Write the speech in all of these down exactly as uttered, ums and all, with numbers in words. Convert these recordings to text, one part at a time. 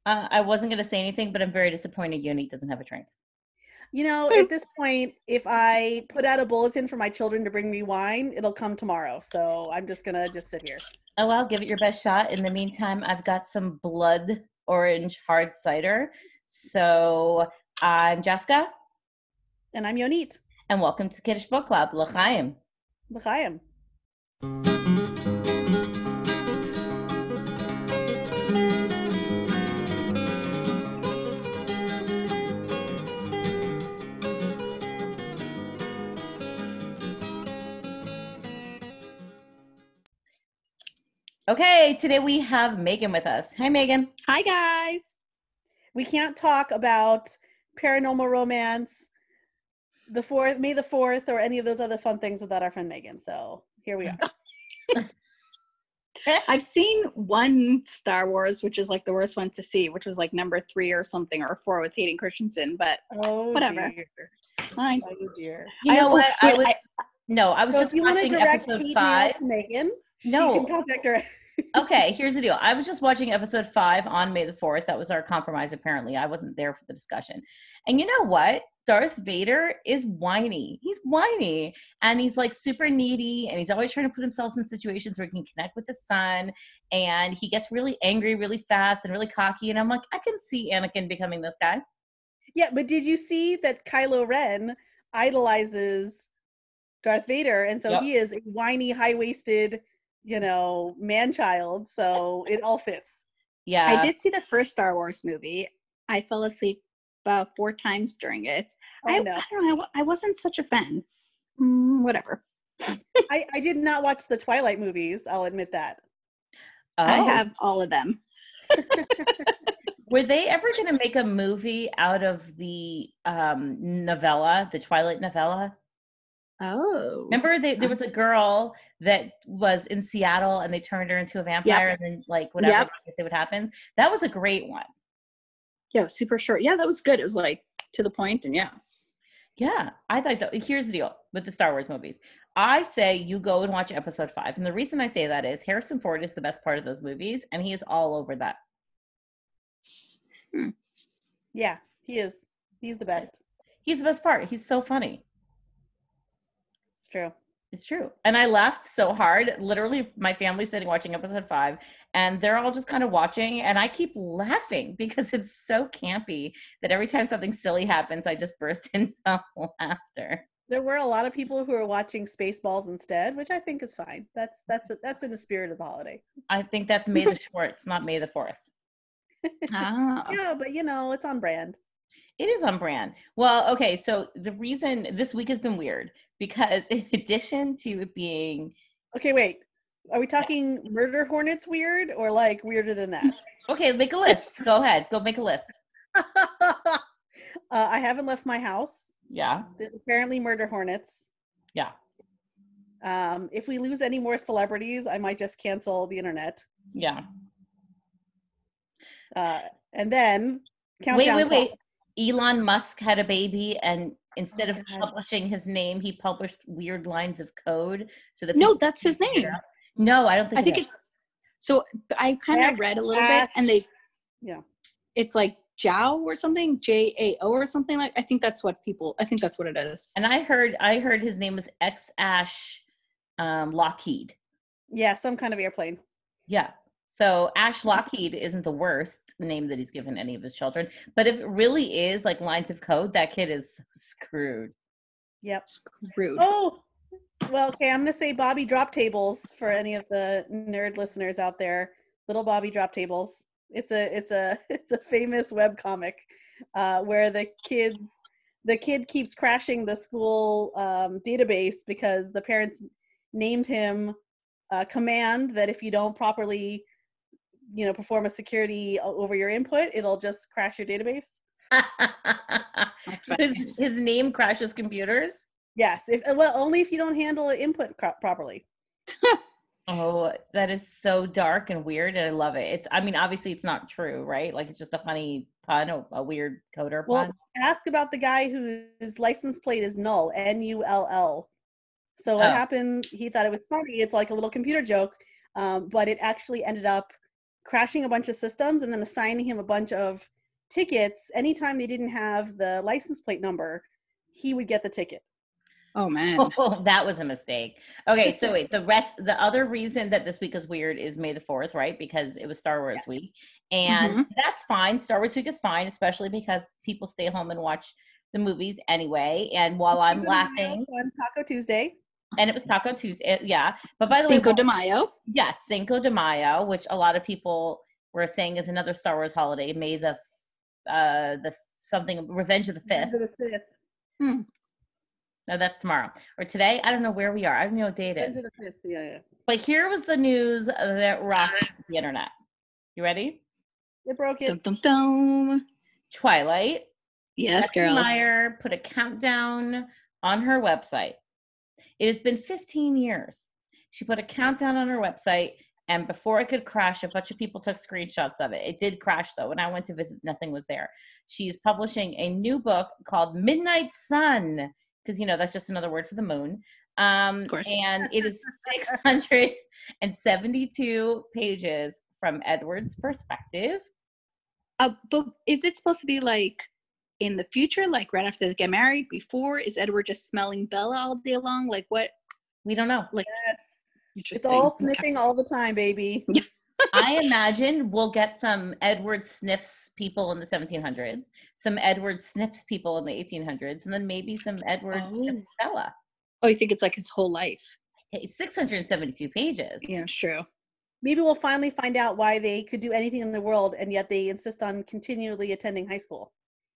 Uh, I wasn't going to say anything, but I'm very disappointed Yoni doesn't have a drink. You know, at this point, if I put out a bulletin for my children to bring me wine, it'll come tomorrow. So I'm just gonna just sit here. Oh, well, give it your best shot. In the meantime, I've got some blood orange hard cider. So I'm Jessica. And I'm Yonit. And welcome to Kiddush Book Club. L'chaim. L'chaim. Okay, today we have Megan with us. Hi, Megan. Hi, guys. We can't talk about paranormal romance, the fourth, May the fourth, or any of those other fun things without our friend Megan. So here we are. I've seen one Star Wars, which is like the worst one to see, which was like number three or something, or four with Hayden Christensen, but oh, whatever. Dear. Fine. Oh dear. You know I, what? I wait, was I, no, I was so just if you watching want to direct episode hate five. mail to Megan, No. she can contact her. Okay, here's the deal. I was just watching episode five on May the fourth. That was our compromise, apparently. I wasn't there for the discussion. And you know what? Darth Vader is whiny. He's whiny. And he's like super needy. And he's always trying to put himself in situations where he can connect with his son. And he gets really angry really fast and really cocky. And I'm like, I can see Anakin becoming this guy. Yeah, but did you see that Kylo Ren idolizes Darth Vader? And so Yep. he is a whiny, high-waisted, you know, man-child. So it all fits. Yeah. I did see the first Star Wars movie. I fell asleep about four times during it. Oh, I, no. I don't know. I, I wasn't such a fan. Mm, whatever. I, I did not watch the Twilight movies. I'll admit that. Oh. I have all of them. Were they ever going to make a movie out of the um, novella, the Twilight novella? Oh. Remember they, there was a girl that was in Seattle and they turned her into a vampire Yep. and then like whatever Yep. they say what happens. That was a great one. Yeah, super short. Yeah, that was good. It was like to the point, and yeah. Yeah, I thought that. Here's the deal with the Star Wars movies. I say you go and watch episode five. And the reason I say that is Harrison Ford is the best part of those movies and he is all over that. Hmm. Yeah, he is. He's the best. He's the best part. He's so funny. It's true. It's true. And I laughed so hard. Literally, my family's sitting watching episode five, and they're all just kind of watching, and I keep laughing because it's so campy that every time something silly happens, I just burst into laughter. There were a lot of people who are watching Spaceballs instead, which I think is fine. That's that's that's in the spirit of the holiday. I think that's May the Shorts, not May the fourth. Ah. Yeah, but you know, it's on brand. It is on brand. Well, okay, so the reason this week has been weird because in addition to it being Okay, wait. Are we talking murder hornets weird or like weirder than that? okay, make a list. Go ahead. Go make a list. uh, I haven't left my house. Yeah. There's apparently murder hornets. Yeah. Um, if we lose any more celebrities, I might just cancel the internet. Yeah. Uh, and then Wait, countdown wait, wait. clock. Elon Musk had a baby, and instead Oh, of God. publishing his name, he published weird lines of code so that No, people that's his could figure name. it out. No, I don't think. I think it is. it's so I kind of read a little bit, and they Yeah. it's like Jao or something, J A O or something like. I think that's what people. I think that's what it is. And I heard, I heard his name was X Ash um, Lockheed. Yeah, some kind of airplane. Yeah. So Ash Lockheed isn't the worst name that he's given any of his children, but if it really is like lines of code, that kid is screwed. Yep. Rude. Oh, well, okay. I'm gonna say Bobby Drop Tables for any of the nerd listeners out there. Little Bobby Drop Tables. It's a it's a it's a famous web comic uh, where the kids the kid keeps crashing the school um, database because the parents named him a command that if you don't properly, you know, perform a security over your input, it'll just crash your database. That's funny. his, his name crashes computers. Yes. If well, only if you don't handle the input cro- properly. Oh, that is so dark and weird, and I love it. It's, I mean, obviously it's not true, right? Like it's just a funny pun, a, a weird coder Well, pun. ask about the guy whose license plate is null, N U L L. So what Oh. happened, he thought it was funny. It's like a little computer joke, um, but it actually ended up crashing a bunch of systems and then assigning him a bunch of tickets. Anytime they didn't have the license plate number, he would get the ticket. Oh man. Oh, that was a mistake. Okay, so wait, the rest, the other reason that this week is weird is May the fourth, right? Because it was Star Wars yeah. week. And mm-hmm. that's fine. Star Wars week is fine, especially because people stay home and watch the movies anyway. And while I'm laughing. On Taco Tuesday. And it was Taco Tuesday. Yeah. But by the way. Cinco de Mayo. Yes, Cinco de Mayo, which a lot of people were saying is another Star Wars holiday. May the, uh, the something, Revenge of the Fifth. Revenge of the Fifth. Hmm. No, that's tomorrow or today. I don't know where we are. I don't know what day it is. Yeah, yeah. But here was the news that rocked the internet. You ready? It broke it. Dum, dum, dum. Twilight. Yes, Stephenie girl. Meyer put a countdown on her website. It has been fifteen years. She put a countdown on her website, and before it could crash, a bunch of people took screenshots of it. It did crash, though. When I went to visit, nothing was there. She's publishing a new book called Midnight Sun. Because, you know, that's just another word for the moon. Um, of course. And it is six hundred seventy-two pages from Edward's perspective. Uh, but is it supposed to be like in the future, like right after they get married, before? Is Edward just smelling Bella all day long? Like what? We don't know. Like, yes. Interesting. It's all sniffing all the time, baby. I imagine we'll get some Edward sniffs people in the seventeen hundreds, some Edward sniffs people in the eighteen hundreds, and then maybe some Edward oh. sniffs Bella. Oh, you think it's like his whole life? It's six hundred seventy-two pages. Yeah, true. Maybe we'll finally find out why they could do anything in the world, and yet they insist on continually attending high school.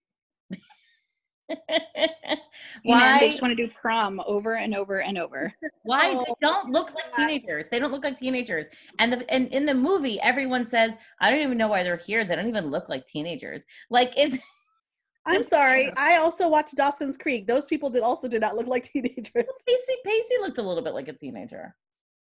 Why they just want to do prom over and over and over? Why Oh, they don't look like teenagers? They don't look like teenagers. And the and in the movie, everyone says, "I don't even know why they're here. They don't even look like teenagers." Like it's. I'm sorry. I also watched Dawson's Creek. Those people did also did not look like teenagers. Pacey Pacey looked a little bit like a teenager.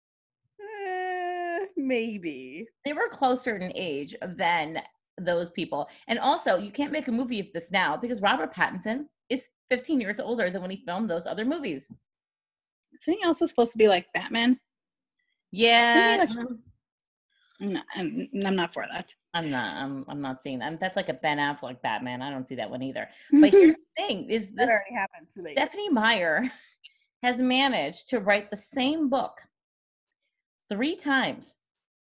Uh, maybe they were closer in age than those people. And also, you can't make a movie of this now because Robert Pattinson is fifteen years older than when he filmed those other movies. Isn't he also supposed to be like Batman? Yeah. Like, no, I'm, I'm not for that. I'm not. I'm. I'm not seeing that. That's like a Ben Affleck Batman. I don't see that one either. But here's the thing: is this that already happened? Stephenie Meyer has managed to write the same book three times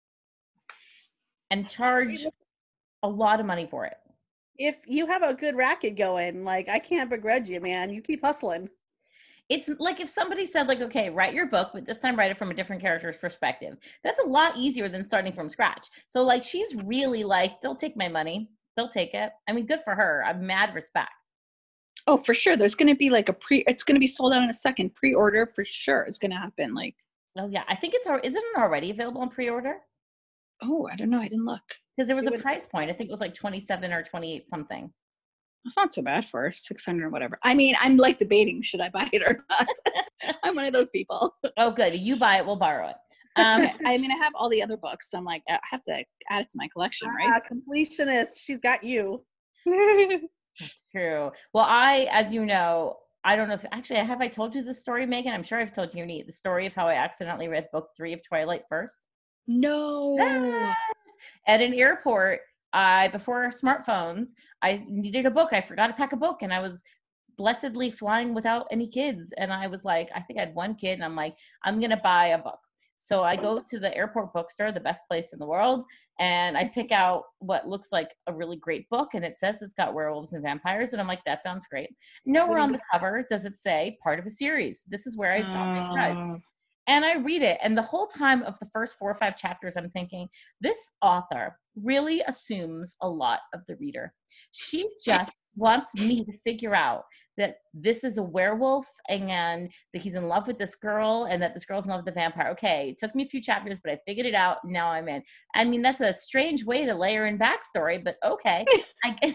and charge a lot of money for it. If you have a good racket going, like, I can't begrudge you, man. You keep hustling. It's like if somebody said, like, okay, write your book, but this time write it from a different character's perspective. That's a lot easier than starting from scratch. So, like, she's really like, they'll take my money. They'll take it. I mean, good for her. I'm mad respect. Oh, for sure. There's going to be like a pre, it's going to be sold out in a second. Pre-order for sure. It's going to happen. Like, oh, yeah. I think it's, isn't it already available on pre-order? Oh, I don't know. I didn't look. Because there was a price point. I think it was like twenty-seven or twenty-eight something. It's not so bad for six hundred or whatever. I mean, I'm like debating, should I buy it or not? I'm one of those people. Oh, good. You buy it, we'll borrow it. Um, I mean, I have all the other books. So I'm like, I have to add it to my collection, ah, right? Completionist. She's got you. That's true. Well, I, as you know, I don't know if, actually, have I told you the story, Megan? I'm sure I've told you, Neat, the story of how I accidentally read book three of Twilight first. No. Yes. At an airport, I, before smartphones, I needed a book. I forgot to pack a book, and I was blessedly flying without any kids. And I was like, I think I had one kid, and I'm like, I'm going to buy a book. So I go to the airport bookstore, the best place in the world, and I pick out what looks like a really great book, and it says it's got werewolves and vampires, and I'm like, that sounds great. Nowhere on the cover does it say part of a series. This is where I got my start. And I read it, and the whole time of the first four or five chapters, I'm thinking, this author really assumes a lot of the reader. She just wants me to figure out that this is a werewolf and that he's in love with this girl and that this girl's in love with the vampire. Okay, it took me a few chapters, but I figured it out. Now I'm in. I mean, that's a strange way to layer in backstory, but okay. I,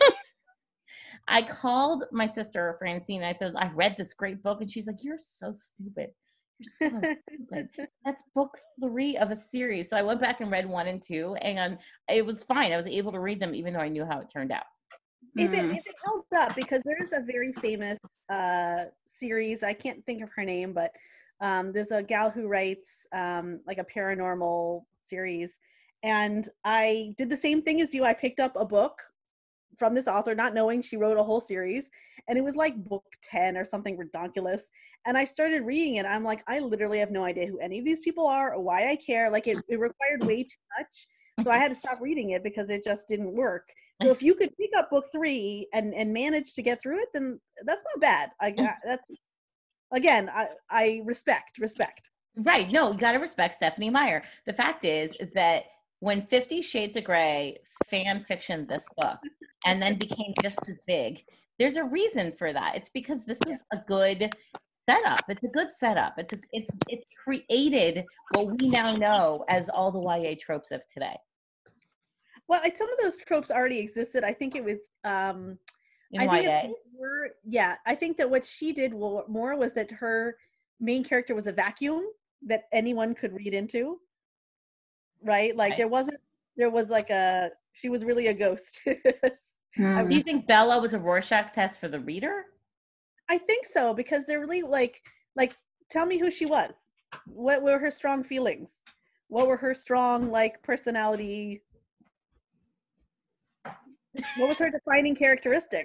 I called my sister, Francine. I said, I read this great book. And she's like, you're so stupid. You're so stupid. That's book three of a series. So I went back and read one and two, and it was fine. I was able to read them even though I knew how it turned out. If it, if it held up, because there's a very famous uh, series, I can't think of her name, but um, there's a gal who writes um, like a paranormal series, And I did the same thing as you. I picked up a book from this author, not knowing she wrote a whole series. And it was like book ten or something ridiculous. And I started reading it. I'm like, I literally have no idea who any of these people are or why I care. Like it, it required way too much. So I had to stop reading it because it just didn't work. So if you could pick up book three and, and manage to get through it, then that's not bad. I that's again, I, I respect, respect. Right. No, you got to respect Stephenie Meyer. The fact is that when Fifty Shades of Grey fan fictioned this book and then became just as big, there's a reason for that. It's because this was a good setup. It's a good setup. It's a, it's it created what we now know as all the Y A tropes of today. Well, I, some of those tropes already existed. I think it was um In I think Y A. it's more, yeah, I think that what she did more was that her main character was a vacuum that anyone could read into. Right? Like right. there wasn't there was like a she was really a ghost. Hmm. Do you think Bella was a Rorschach test for the reader? I think so, because they're really like like tell me who she was. What were her strong feelings? What were her strong like personality? What was her defining characteristic?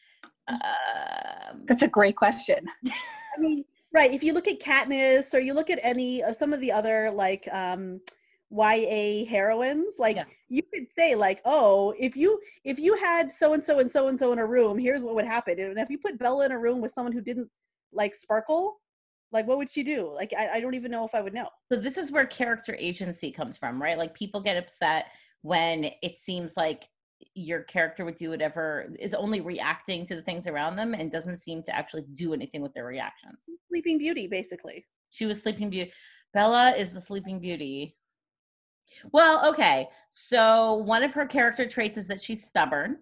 Um, That's a great question. I mean, right. If you look at Katniss or you look at any of some of the other like um, Y A heroines, like yeah. you could say like, oh, if you if you had so and so and so and so in a room, here's what would happen. And if you put Bella in a room with someone who didn't like sparkle, like what would she do? Like I, I don't even know if I would know. So this is where character agency comes from, right? Like people get upset when it seems like your character would do whatever, is only reacting to the things around them and doesn't seem to actually do anything with their reactions. Sleeping Beauty, basically. She was Sleeping Beauty. Bella is the Sleeping Beauty. Well, okay. So one of her character traits is that she's stubborn.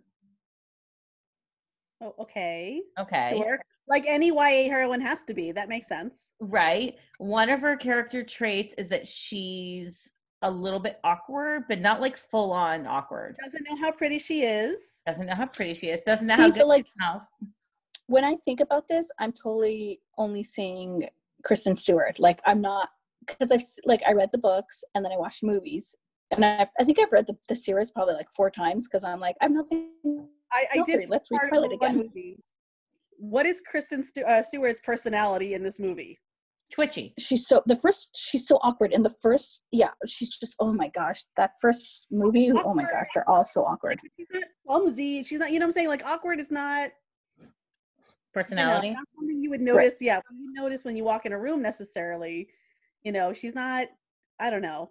Oh, okay. Okay. Sure. Like any Y A heroine has to be. That makes sense. Right. One of her character traits is that she's a little bit awkward, but not like full on awkward. Doesn't know how pretty she is. Doesn't know how pretty she is. Doesn't know See, how good like, she smells. When I think about this, I'm totally only seeing Kristen Stewart. Like I'm not, because I've like I read the books and then I watched movies, and I I think I've read the, the series probably like four times because I'm like I'm nothing. I, I did. Let's read Twilight again. Movie. What is Kristen Stu- uh, Stewart's personality in this movie? Twitchy. She's so the first. She's so awkward in the first. Yeah, she's just. Oh my gosh, that first movie. Awkward. Oh my gosh, they're all so awkward. She's not clumsy. She's not. You know what I'm saying? Like awkward is not personality. You know, not something you would notice. Right. Yeah, you notice when you walk in a room necessarily. You know, she's not. I don't know.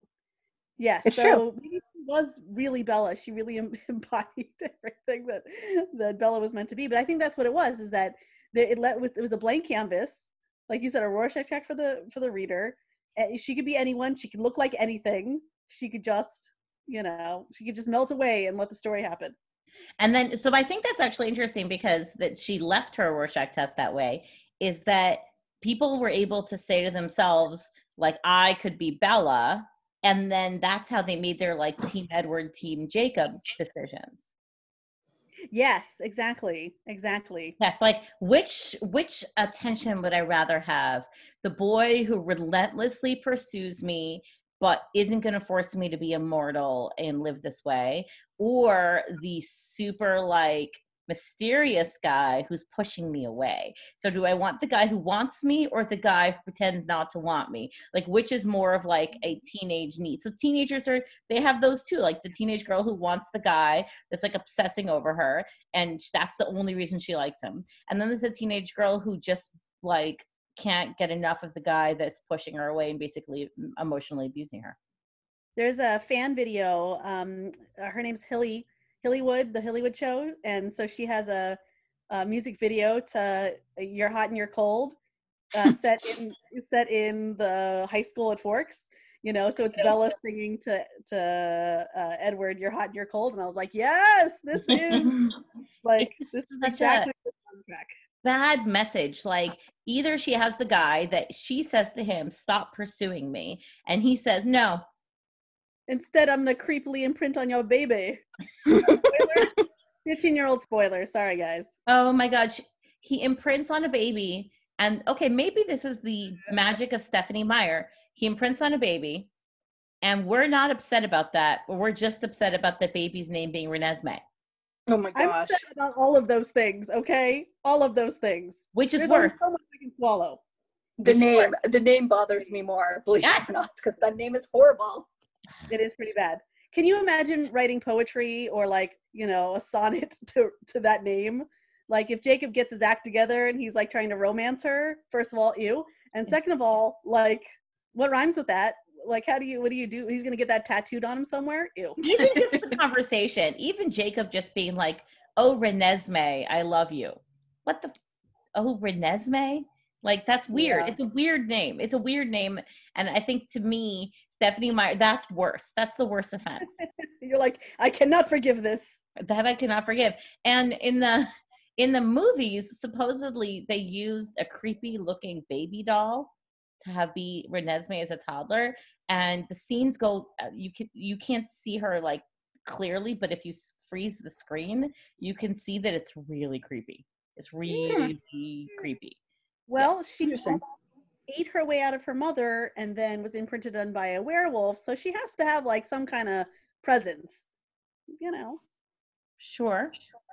Yes, it's so true. Maybe she was really Bella. She really embodied everything that that Bella was meant to be. But I think that's what it was. Is that there, it let with it was a blank canvas. Like you said, a Rorschach check for the for the reader. And she could be anyone. She could look like anything. She could just, you know, she could just melt away and let the story happen. And then, so I think that's actually interesting because that she left her Rorschach test that way. Is that people were able to say to themselves, like, I could be Bella, and then that's how they made their like Team Edward, Team Jacob decisions. Yes, exactly. Exactly. Yes, like which which attention would I rather have? The boy who relentlessly pursues me but isn't going to force me to be immortal and live this way, or the super like mysterious guy who's pushing me away? So do I want the guy who wants me or the guy who pretends not to want me? Like which is more of like a teenage need? So teenagers are, they have those too, like the teenage girl who wants the guy that's like obsessing over her and that's the only reason she likes him. And then there's a teenage girl who just like can't get enough of the guy that's pushing her away and basically emotionally abusing her. There's a fan video. Um, her name's Hilly Hillywood, the Hillywood Show, and so she has a, a music video to "You're Hot and You're Cold," uh, set in set in the high school at Forks. You know, so it's Bella singing to to uh, Edward, "You're hot and you're cold," and I was like, yes, this is like it's this is such exactly a the soundtrack. Bad message. Like either she has the guy that she says to him, "Stop pursuing me," and he says, "No. Instead, I'm gonna creepily imprint on your baby." fifteen-year-old spoiler. Sorry, guys. Oh my God. She, he imprints on a baby. And okay, maybe this is the magic of Stephenie Meyer. He imprints on a baby And we're not upset about that. We're just upset about the baby's name being Renesmee. Oh my I'm gosh. upset about all of those things, okay? All of those things. Which is There's only worse. so much I can swallow. The Which is name, worse. the name bothers me more, believe Yes. it or not, because that name is horrible. It is pretty bad. Can you imagine writing poetry or like, you know, a sonnet to, to that name? Like if Jacob gets his act together and he's like trying to romance her, first of all, ew. And second of all, like what rhymes with that? Like how do you, what do you do? He's going to get that tattooed on him somewhere? Ew. Even just the conversation, even Jacob just being like, oh, Renesmee, I love you. What the, oh, Renesmee? Like, that's weird. Yeah. It's a weird name. It's a weird name. And I think to me, Stephenie Meyer, that's worse. That's the worst offense. You're like, I cannot forgive this. That I cannot forgive. And in the in the movies, supposedly they used a creepy looking baby doll to have be Renesmee as a toddler. And the scenes go, you can you can't see her like clearly, but if you freeze the screen, you can see that it's really creepy. It's really creepy. Well, she Interesting. ate her way out of her mother and then was imprinted on by a werewolf. So she has to have like some kind of presence, you know. Sure.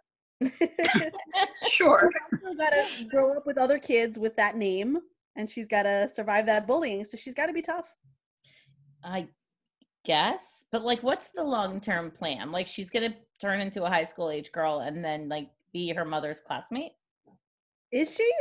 Sure. She's also got to grow up with other kids with that name, and she's got to survive that bullying. So she's got to be tough. I guess, but like, what's the long-term plan? Like, she's gonna turn into a high school age girl and then like be her mother's classmate. Is she?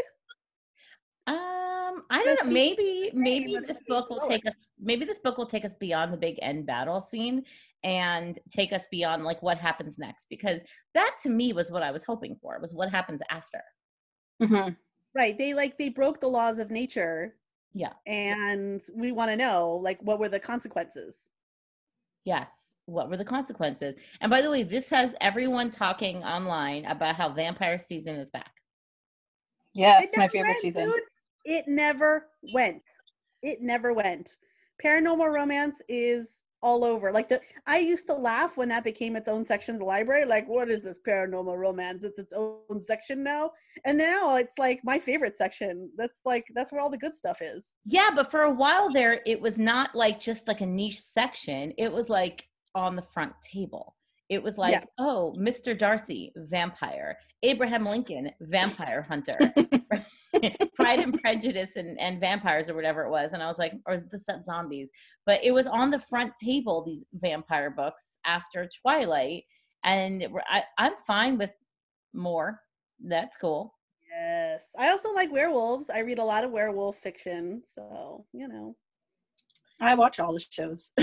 Um, I don't Does know. she- Maybe, maybe but this it's book will slower. take us. Maybe this book will take us beyond the big end battle scene and take us beyond like what happens next. Because that to me was what I was hoping for. Was what happens after. Mm-hmm. Right. They like they broke the laws of nature, Yeah. and we want to know like what were the consequences. Yes. What were the consequences? And by the way, this has everyone talking online about how vampire season is back. Yes, It my never favorite went, season. dude. It never went. It never went. Paranormal romance is all over. Like the I used to laugh when that became its own section of the library. Like, what is this paranormal romance? It's its own section now. And now it's like my favorite section. That's like that's where all the good stuff is. Yeah, but for a while there, it was not like just like a niche section. It was like on the front table. It was like, Yeah. oh, Mister Darcy, vampire. Abraham Lincoln, vampire hunter. Pride and Prejudice and, and Vampires or whatever it was. And I was like, or is this that zombies? But it was on the front table, these vampire books after Twilight. And I, I'm fine with more. That's cool. Yes. I also like werewolves. I read a lot of werewolf fiction. So, you know. I watch all the shows.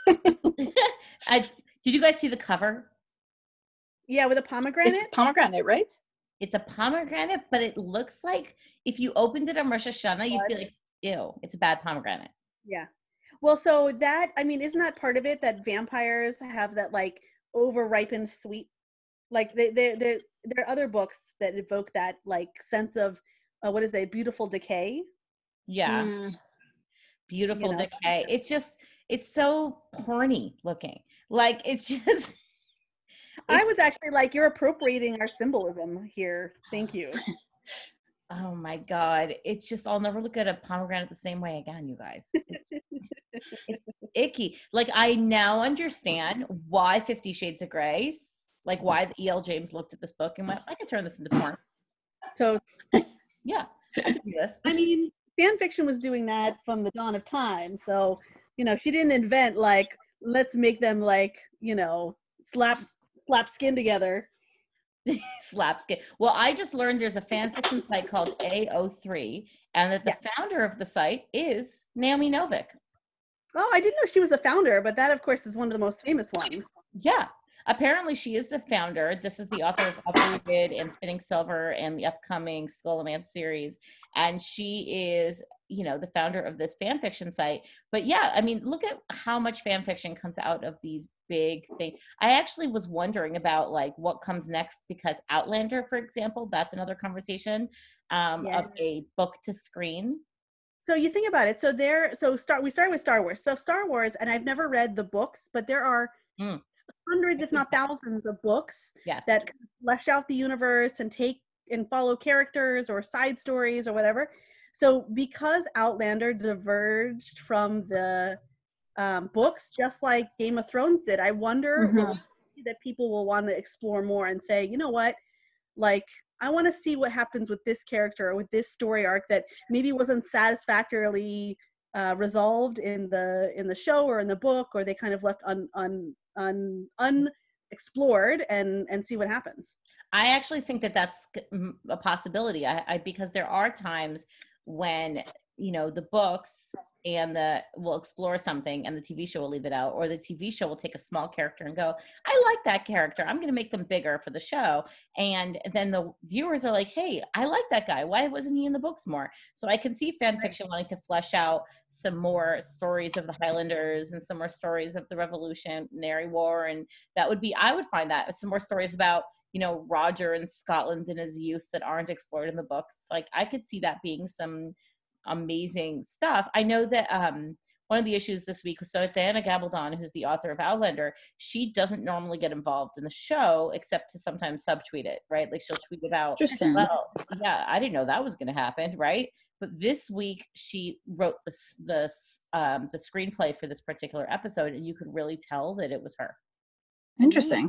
I, did you guys see the cover? Yeah, with a pomegranate. It's pomegranate, right? It's a pomegranate, but it looks like if you opened it on Rosh Hashanah, you'd be like, ew, it's a bad pomegranate. Yeah. Well, so that, I mean, isn't that part of it that vampires have that like over ripened sweet? Like they, they, they, there are other books that evoke that like sense of, uh, what is that, beautiful decay? Yeah. Mm. Beautiful You know, decay. It's just, it's so porny looking. Like, it's just. I was actually like, you're appropriating our symbolism here. Thank you. Oh my God. It's just, I'll never look at a pomegranate the same way again, you guys. It's, it's icky. Like, I now understand why Fifty Shades of Grey, like why E L. James looked at this book and went, I could turn this into porn. So, Yeah, I could do this. I mean, fan fiction was doing that from the dawn of time. So, you know, she didn't invent like, let's make them like, you know, slap, slap skin together. Slapstick. Well, I just learned there's a fan fiction site called A O three, and that the founder of the site is Naomi Novik. Oh, I didn't know she was the founder, but that, of course, is one of the most famous ones. Yeah. Apparently, she is the founder. This is the author of Uprooted and Spinning Silver and the upcoming Scholomance series. And she is, you know, the founder of this fan fiction site. But yeah, I mean, look at how much fan fiction comes out of these big things. I actually was wondering about like what comes next, because Outlander, for example, that's another conversation um, Yeah. of a book to screen. So you think about it. So there, so start. We started with Star Wars. So Star Wars, and I've never read the books, but there are Mm. hundreds, if not thousands, of books Yes. that flesh out the universe and take and follow characters or side stories or whatever. So because Outlander diverged from the um, books, just like Game of Thrones did. I wonder Mhm. will we see that people will want to explore more and say, you know what, like I want to see what happens with this character or with this story arc that maybe wasn't satisfactorily uh, resolved in the in the show or in the book, or they kind of left un un un unexplored, and and see what happens. I actually think that that's c- m- a possibility. I, I because there are times when, you know, the books and the will explore something and the T V show will leave it out, or the T V show will take a small character and go, I like that character, I'm going to make them bigger for the show. And then the viewers are like, hey, I like that guy, why wasn't he in the books more? So I can see fan fiction wanting to flesh out some more stories of the Highlanders and some more stories of the Revolutionary War, and that would be, I would find that some more stories about, you know, Roger in Scotland in his youth that aren't explored in the books. Like I could see that being some amazing stuff. I know that um one of the issues this week was, so Diana Gabaldon, who's the author of Outlander, she doesn't normally get involved in the show except to sometimes subtweet it, right? Like she'll tweet about, Interesting. well, yeah, I didn't know that was going to happen, right? But this week she wrote this this um the screenplay for this particular episode, and you could really tell that it was her. Interesting.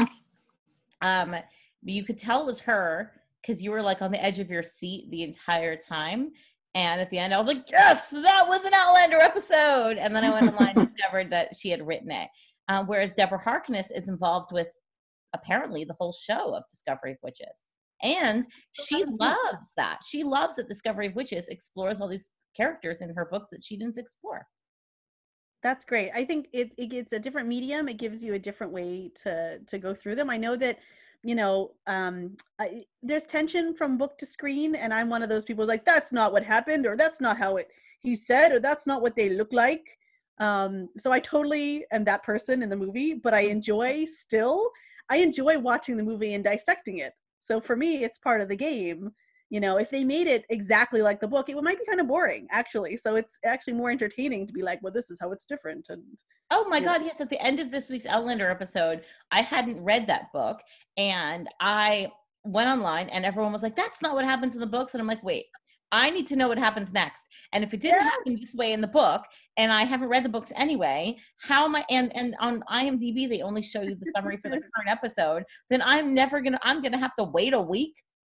Um, you could tell it was her because you were like on the edge of your seat the entire time. And at the end, I was like, yes, that was an Outlander episode. And then I went online and discovered that she had written it. Um, whereas Deborah Harkness is involved with apparently the whole show of Discovery of Witches. And she loves that. She loves that Discovery of Witches explores all these characters in her books that she didn't explore. That's great. I think it, it it's a different medium. It gives you a different way to to go through them. I know that, you know, um, I, there's tension from book to screen, and I'm one of those people who's like, that's not what happened, or that's not how it he said, or that's not what they look like. Um, so I totally am that person in the movie, but I enjoy still. I enjoy watching the movie and dissecting it. So for me, it's part of the game. You know, if they made it exactly like the book, it might be kind of boring, actually. So it's actually more entertaining to be like, well, this is how it's different. And oh my yeah. God, yes, at the end of this week's Outlander episode, I hadn't read that book, and I went online and everyone was like, that's not what happens in the books. And I'm like, wait, I need to know what happens next. And if it didn't Yes. happen this way in the book, and I haven't read the books anyway, how am I, and, and on IMDb, they only show you the summary for the current episode, then I'm never gonna, I'm gonna have to wait a week.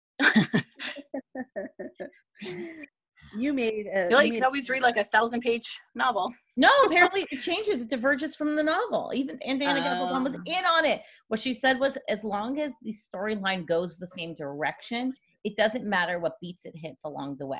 You made a, I feel like you you made could always read like a thousand page novel. No, apparently it changes. It diverges from the novel. Even and Diana Gabaldon was Oh. in on it. What she said was, as long as the storyline goes the same direction, it doesn't matter what beats it hits along the way.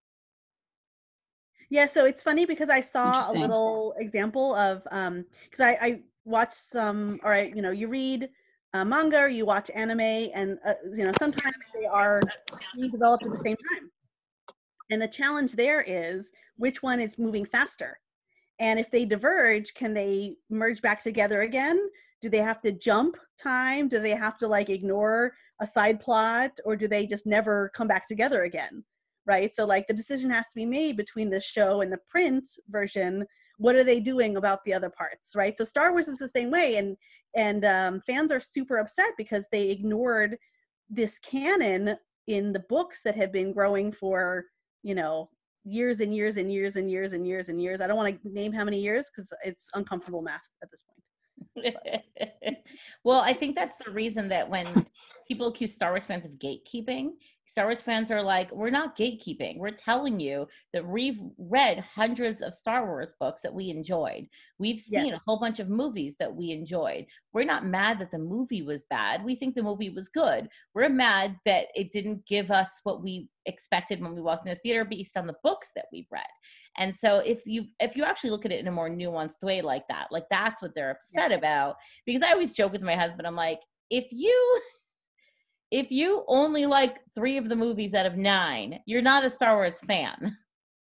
Yeah, so it's funny because I saw a Interesting. little example of um because I, I watched some, all right, you know, you read uh, manga or you watch anime, and uh, you know, sometimes they are being developed at the same time. And the challenge there is which one is moving faster. And if they diverge, can they merge back together again? Do they have to jump time? Do they have to like ignore a side plot, or do they just never come back together again? Right? So like the decision has to be made between the show and the print version. What are they doing about the other parts? Right? So Star Wars is the same way, and and um, fans are super upset because they ignored this canon in the books that have been growing for, you know, years and years and years and years and years and years. I don't want to name how many years because it's uncomfortable math at this point. Well, I think that's the reason that when people accuse Star Wars fans of gatekeeping, Star Wars fans are like, we're not gatekeeping. We're telling you that we've read hundreds of Star Wars books that we enjoyed. We've seen Yes. a whole bunch of movies that we enjoyed. We're not mad that the movie was bad. We think the movie was good. We're mad that it didn't give us what we expected when we walked in the theater based on the books that we've read. And so if you if you actually look at it in a more nuanced way like that, like that's what they're upset about. Because I always joke with my husband, I'm like, if you if you only like three of the movies out of nine, you're not a Star Wars fan.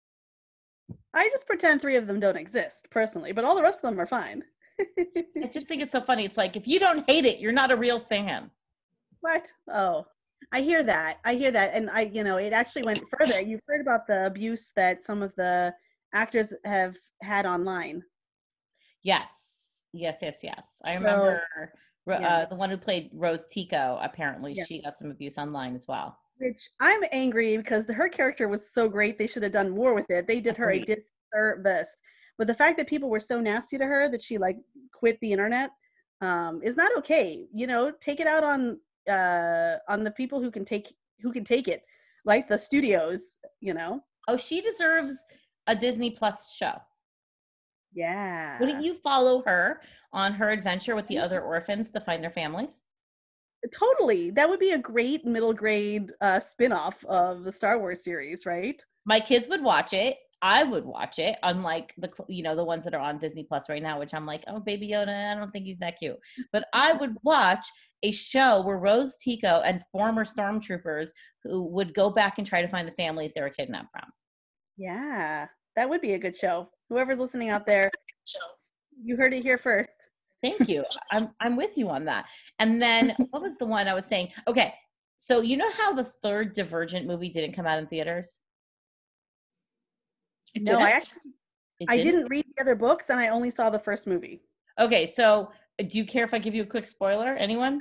I just pretend three of them don't exist personally, but all the rest of them are fine. I just think it's so funny. It's like, if you don't hate it, you're not a real fan. What? Oh, I hear that. I hear that. And I, you know, it actually went further. You've heard about the abuse that some of the actors have had online. Yes. Yes, yes, yes. I So, remember uh, yeah. the one who played Rose Tico, apparently Yeah. she got some abuse online as well. Which I'm angry because her character was so great. They should have done more with it. They did her a Agreed. disservice. But the fact that people were so nasty to her that she like quit the internet um, is not okay. You know, take it out on uh, on the people who can take who can take it, like the studios. You know. Oh, she deserves a Disney Plus show. Yeah. Wouldn't you follow her on her adventure with the other orphans to find their families? Totally. That would be a great middle grade uh, spin-off of the Star Wars series, right? My kids would watch it. I would watch it, unlike the you know the ones that are on Disney Plus right now, which I'm like, oh, Baby Yoda, I don't think he's that cute. But I would watch a show where Rose Tico and former stormtroopers who would go back and try to find the families they were kidnapped from. Yeah, that would be a good show. Whoever's listening out there, you heard it here first. Thank you. I'm I'm with you on that. And then what was the one I was saying? Okay, so you know how the third Divergent movie didn't come out in theaters? It No, didn't? I actually It I didn't read the other books, and I only saw the first movie. Okay, so do you care if I give you a quick spoiler? Anyone?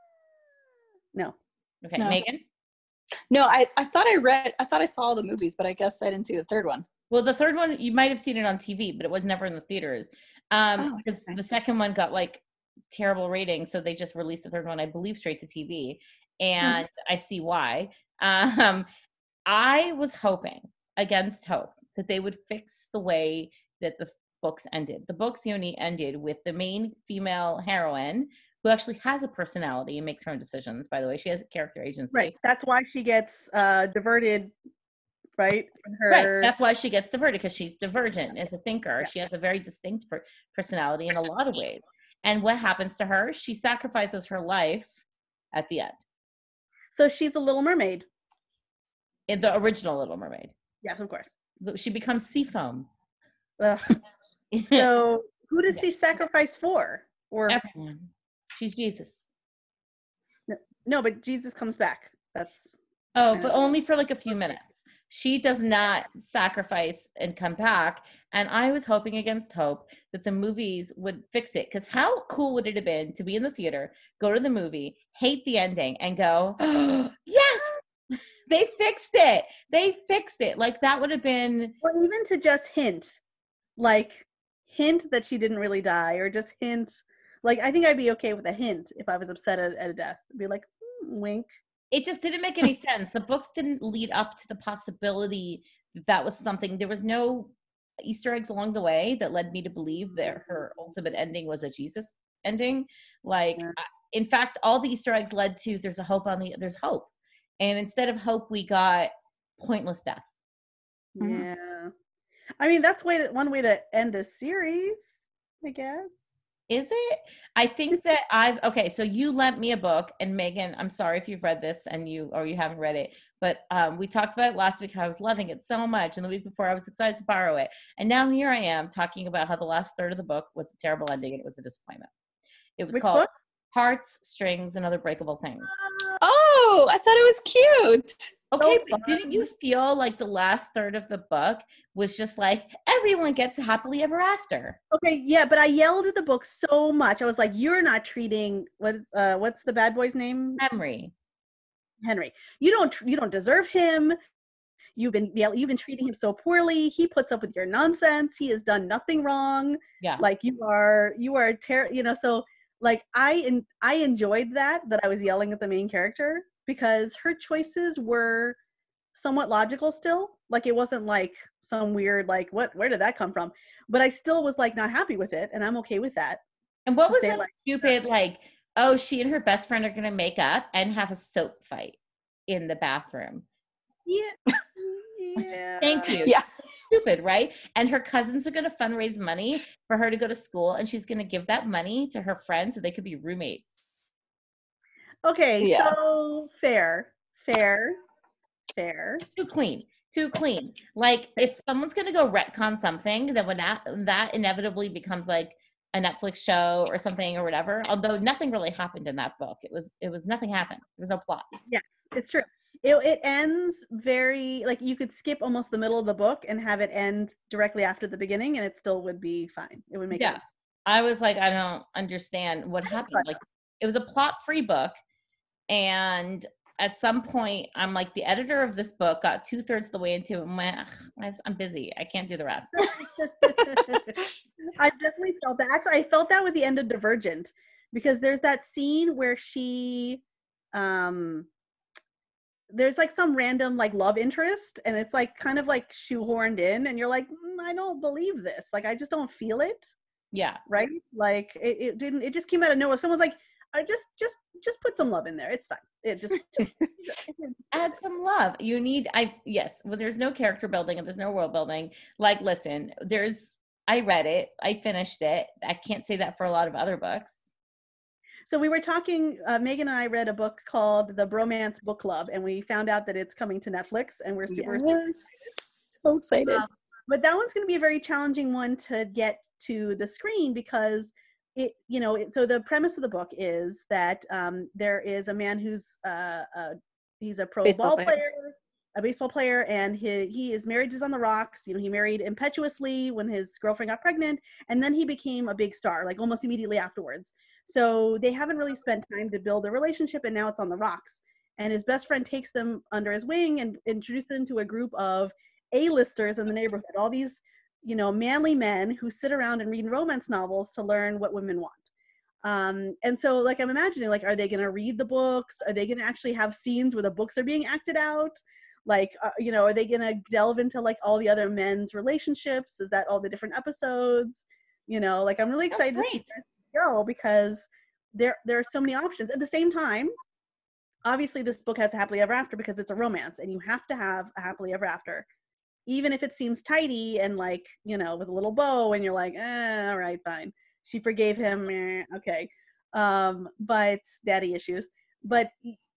No. Okay, No. Megan? No, I, I thought I read, I thought I saw all the movies, but I guess I didn't see the third one. Well, the third one, you might have seen it on T V, but it was never in the theaters. Um, Oh, because okay. the second one got like terrible ratings, so they just released the third one, I believe, straight to T V. And I see why. Um, I was hoping, against hope, that they would fix the way that the books ended. The books only ended with the main female heroine, who actually has a personality and makes her own decisions, by the way. She has a character agency. Right. That's why she gets uh, diverted, right? In her... Right. That's why she gets diverted, because she's divergent as a thinker. Yeah. She has a very distinct per- personality in a lot of ways. And what happens to her? She sacrifices her life at the end. So she's the Little Mermaid. In the original Little Mermaid. Yes, of course. She becomes sea foam. Ugh. So who does Yeah. she sacrifice for? Or Everyone. She's Jesus. no, but Jesus comes back. That's Oh, but only for like a few minutes. She does not sacrifice and come back. And I was hoping against hope that the movies would fix it. Because how cool would it have been to be in the theater, go to the movie, hate the ending, and go, oh, yes, they fixed it. They fixed it. Like that would have been. or even to just hint, like hint that she didn't really die, or just hint. Like I think I'd be okay with a hint if I was upset at, at a death. I'd be like, mm, wink. It just didn't make any sense. The books didn't lead up to the possibility that that was something. There was no Easter eggs along the way that led me to believe that her ultimate ending was a Jesus ending. Like, Yeah. I- in fact, all the Easter eggs led to there's a hope on the there's hope, and instead of hope, we got pointless death. Mhm. Yeah. I mean, that's way to, one way to end a series, I guess. Is it? I think that I've okay. So you lent me a book, and Megan, I'm sorry if you've read this and you or you haven't read it, but um, we talked about it last week. How I was loving it so much, and the week before I was excited to borrow it, and now here I am talking about how the last third of the book was a terrible ending and it was a disappointment. It was Which called book? Hearts, Strings, and Other Breakable Things. Oh, I thought it was cute. Okay, So but didn't you feel like the last third of the book was just like everyone gets happily ever after? Okay, yeah, but I yelled at the book so much. I was like, "You're not treating what's uh what's the bad boy's name? Henry. Henry. You don't tr- you don't deserve him. You've been yeah, you've been treating him so poorly. He puts up with your nonsense. He has done nothing wrong. Yeah. Like you are you are ter- you know, so like I in, I enjoyed that that I was yelling at the main character because her choices were somewhat logical still. Like it wasn't like some weird like what where did that come from? But I still was like not happy with it, and I'm okay with that. And what to was say, that like- stupid like, oh, she and her best friend are gonna make up and have a soap fight in the bathroom. Yeah. Yeah. Thank you. Yeah. Stupid, right? And her cousins are gonna fundraise money for her to go to school, and she's gonna give that money to her friends so they could be roommates. Okay, Yeah. so fair, fair, fair. Too clean. Too clean. Like if someone's gonna go retcon something, then when that that inevitably becomes like a Netflix show or something or whatever. Although nothing really happened in that book. It was it was nothing happened. There was no plot. Yes, it's true. It, it ends very like you could skip almost the middle of the book and have it end directly after the beginning, and it still would be fine. It would make Yeah. sense. I was like, I don't understand what happened. Like it was a plot free book, and at some point, I'm like, the editor of this book got two thirds of the way into it. And went, "Ugh, I'm busy. I can't do the rest." I definitely felt that. Actually, I felt that with the end of Divergent, because there's that scene where she, um, there's like some random like love interest, and it's like kind of like shoehorned in, and you're like, mm, I don't believe this. Like, I just don't feel it. Yeah. Right. Like it, it didn't. It just came out of nowhere. Someone's like, I just, just, just put some love in there. It's fine. It just, just add some love. You need, I, yes, well, there's no character building and there's no world building. Like, listen, there's, I read it, I finished it. I can't say that for a lot of other books. So we were talking, uh, Megan and I read a book called The Bromance Book Club, and we found out that it's coming to Netflix, and we're super, yes. super so excited. Um, but that one's going to be a very challenging one to get to the screen, because it, you know, it, so the premise of the book is that um, there is a man who's, uh, uh, he's a pro Baseball ball player. player, a baseball player, and he, he is married is on the rocks. You know, he married impetuously when his girlfriend got pregnant, and then he became a big star, like almost immediately afterwards. So they haven't really spent time to build a relationship, and now it's on the rocks. And his best friend takes them under his wing and introduces them to a group of A-listers in the neighborhood, all these, you know, manly men who sit around and read romance novels to learn what women want. Um, and so, like, I'm imagining, like, are they going to read the books? Are they going to actually have scenes where the books are being acted out? Like, uh, you know, are they going to delve into, like, all the other men's relationships? Is that all the different episodes? You know, like, I'm really excited to see where this go, because there, there are so many options. At the same time, obviously, this book has a happily ever after because it's a romance, and you have to have a happily ever after. Even if it seems tidy and, like, you know, with a little bow, and you're like, eh, all right, fine. She forgave him. Eh, okay. Um, but daddy issues. But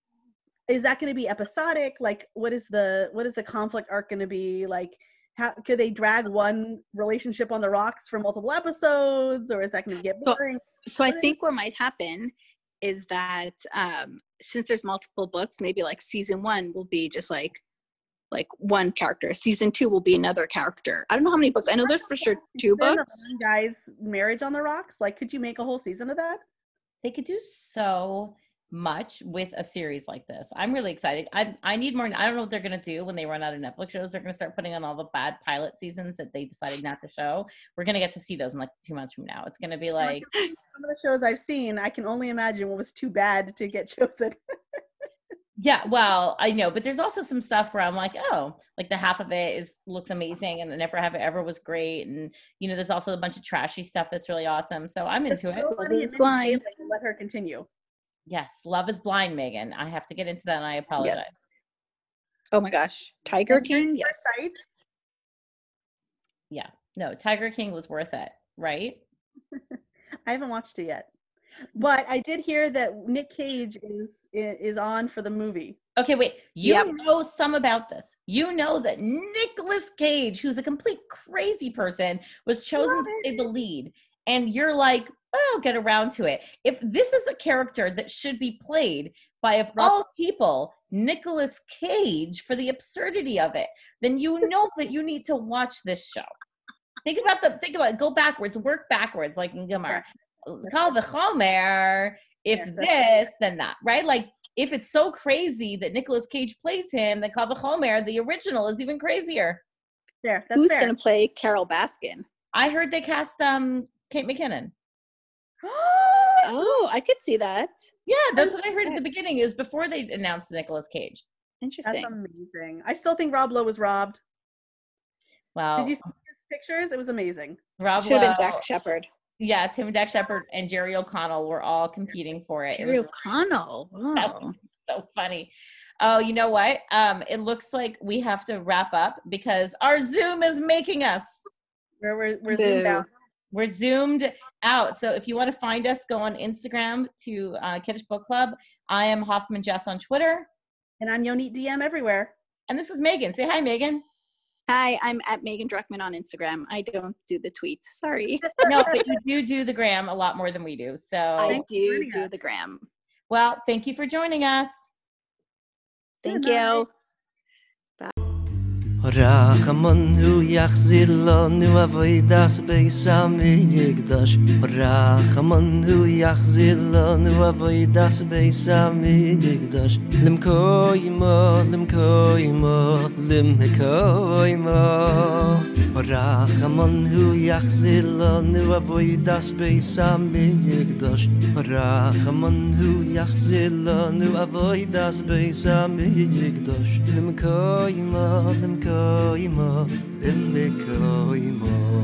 is that going to be episodic? Like, what is the, what is the conflict arc going to be? Like, how could they drag one relationship on the rocks for multiple episodes, or is that going to get boring? So, so I think what might happen is that um, since there's multiple books, maybe like season one will be just like, like one character. Season two will be another character. I don't know how many books. I know there's for sure two books. Guys, marriage on the rocks. Like, could you make a whole season of that? They could do so much with a series like this. I'm really excited. I I need more. I don't know what they're gonna do when they run out of Netflix shows. They're gonna start putting on all the bad pilot seasons that they decided not to show. We're gonna get to see those in like two months from now. It's gonna be like some of the shows I've seen. I can only imagine what was too bad to get chosen. Yeah, well, I know, but there's also some stuff where I'm like, oh, like the half of it is looks amazing, and the Never Have It Ever was great, and you know, there's also a bunch of trashy stuff that's really awesome. So I'm into it. Love is Blind. Let her continue. Yes, Love is Blind, Megan. I have to get into that, and I apologize. Yes. Oh my gosh, Tiger King. Yes. Yeah, no, Tiger King was worth it, right? I haven't watched it yet. But I did hear that Nick Cage is is on for the movie. Okay, wait. You Yep. know some about this. You know that Nicolas Cage, who's a complete crazy person, was chosen to play the lead. And you're like, oh, I'll get around to it. If this is a character that should be played by, of all people, Nicolas Cage, for the absurdity of it, then you know that you need to watch this show. Think about the, think about it. Go backwards, work backwards, like in Gemara. Call the Chomer, if Yeah, this, then that, right? Like, if it's so crazy that Nicolas Cage plays him, then Kal V'chomer, the original, is even crazier. There, that's Who's fair. going to play Carol Baskin? I heard they cast um Kate McKinnon. Oh, I could see that. Yeah, that's what I heard at the beginning. Is before they announced Nicolas Cage. Interesting. That's amazing. I still think Rob Lowe was robbed. Wow. Did you see his pictures? It was amazing. Rob Should have been Lowe- Dax Shepard. Yes, him and Dax Shepard and Jerry O'Connell were all competing for it. Jerry it was O'Connell. Wow. so funny. Oh, you know what? Um, it looks like we have to wrap up because our Zoom is making us. Where we're we're Boo. zoomed out. We're zoomed out. So if you want to find us, go on Instagram to uh, Kiddish Book Club. I am Hoffman Jess on Twitter. And I'm Yonit D M everywhere. And this is Megan. Say hi, Megan. Hi, I'm at Megan Druckman on Instagram. I don't do the tweets. Sorry. No, but you do do the gram a lot more than we do. So, I Thanks for do joining do us. the gram. well, thank you for joining us. Thank Good night. you. Rachamanu yachzir lanu avodas beis hamikdash. Rachamanu yachzir lanu avodas beis hamikdash. Limkoimo, limkoimo, limkoimo. Rachamanu yachzir lanu avodas beis hamikdash. Rachamanu yachzir lanu avodas beis hamikdash. Limkoimo, limkoimo, limkoimo.